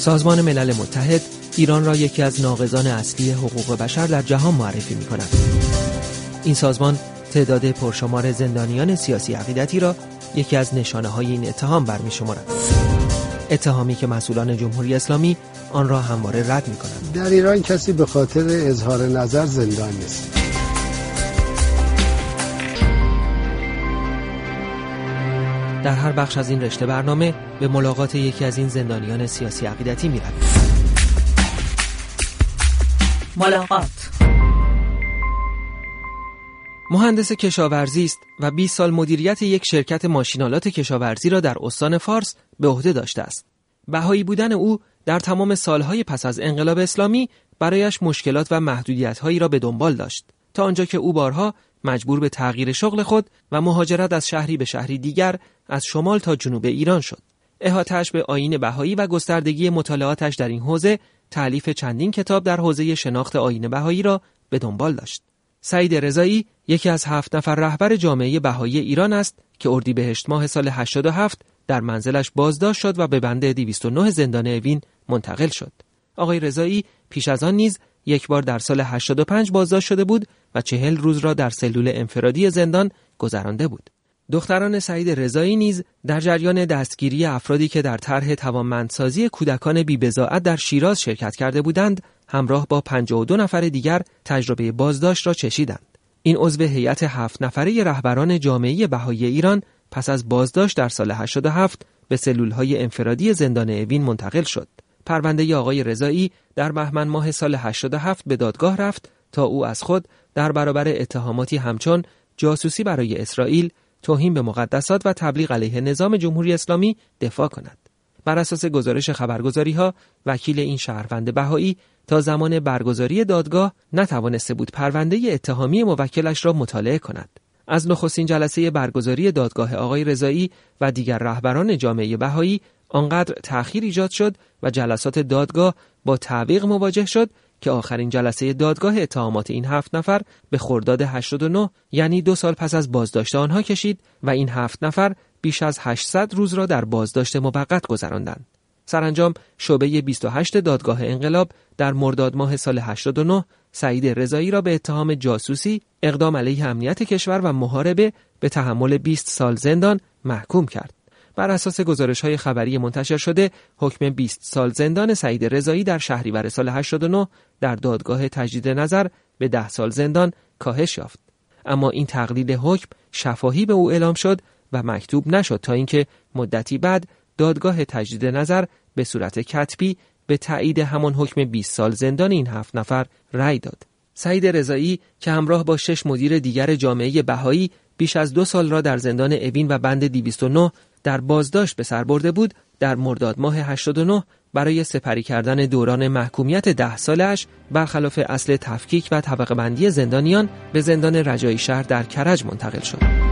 سازمان ملل متحد ایران را یکی از ناقضان اصلی حقوق بشر در جهان معرفی می‌کند. این سازمان تعداد پرشمار زندانیان سیاسی عقیدتی را یکی از نشانه‌های این اتهام برمی‌شمارد. اتهامی که مسئولان جمهوری اسلامی آن را همواره رد می‌کنند. در ایران کسی به خاطر اظهار نظر زندان نیست. در هر بخش از این رشته برنامه به ملاقات یکی از این زندانیان سیاسی عقیدتی می‌رویم. ملاقات. مهندس کشاورزی است و 20 سال مدیریت یک شرکت ماشین‌آلات کشاورزی را در استان فارس به عهده داشته است. بهایی بودن او در تمام سالهای پس از انقلاب اسلامی برایش مشکلات و محدودیت‌هایی را به دنبال داشت، تا آنجا که او بارها مجبور به تغییر شغل خود و مهاجرت از شهری به شهری دیگر از شمال تا جنوب ایران شد. احاطه‌اش به آیین بهایی و گستردگی مطالعاتش در این حوزه تألیف چندین کتاب در حوزه شناخت آیین بهایی را به دنبال داشت. سعید رضایی یکی از 7 نفر رهبر جامعه بهایی ایران است که اردیبهشت ماه سال 87 در منزلش بازداشت شد و به بند 209 زندان اوین منتقل شد. آقای رضایی پیش از آن نیز یک بار در سال 85 بازداشت شده بود و 40 روز را در سلول انفرادی زندان گذرانده بود. دختران سعید رضایی نیز در جریان دستگیری افرادی که در طرح توانمندسازی کودکان بی‌بضاعت در شیراز شرکت کرده بودند، همراه با 52 نفر دیگر تجربه بازداشت را چشیدند. این عضو هیئت 7 نفره رهبران جامعه بهایی ایران پس از بازداشت در سال 87 به سلول‌های انفرادی زندان اوین منتقل شد. پرونده آقای رضایی در بهمن ماه سال 87 به دادگاه رفت تا او از خود در برابر اتهاماتی همچون جاسوسی برای اسرائیل، توهین به مقدسات و تبلیغ علیه نظام جمهوری اسلامی دفاع کند. بر اساس گزارش خبرگزاری‌ها، وکیل این شهروند بهایی تا زمان برگزاری دادگاه نتوانسته بود پرونده اتهامی موکلش را مطالعه کند. از نخستین جلسه برگزاری دادگاه آقای رضایی و دیگر رهبران جامعه بهایی آنقدر تأخیر ایجاد شد و جلسات دادگاه با تعویق مواجه شد که آخرین جلسه دادگاه اتهامات این 7 نفر به خرداد 89 یعنی 2 سال پس از بازداشت آنها کشید و این 7 نفر بیش از 800 روز را در بازداشت موقت گذراندند. سرانجام شعبه 28 دادگاه انقلاب در مرداد ماه سال 89 سعید رضایی را به اتهام جاسوسی، اقدام علیه امنیت کشور و محاربه به تحمل 20 سال زندان محکوم کرد. بر اساس گزارش‌های خبری منتشر شده، حکم 20 سال زندان سعید رضایی در شهریور سال 89 در دادگاه تجدید نظر به 10 سال زندان کاهش یافت. اما این تقلیل حکم شفاهی به او اعلام شد و مکتوب نشد تا اینکه مدتی بعد دادگاه تجدید نظر به صورت کتبی به تایید همان حکم 20 سال زندان این 7 نفر رأی داد. سعید رضایی که همراه با 6 مدیر دیگر جامعه بهایی بیش از 2 سال را در زندان اوین و بند 209 در بازداشت به سر برده بود، در مرداد ماه 89 برای سپری کردن دوران محکومیت 10 سالش برخلاف اصل تفکیک و طبقه بندی زندانیان به زندان رجایی شهر در کرج منتقل شد.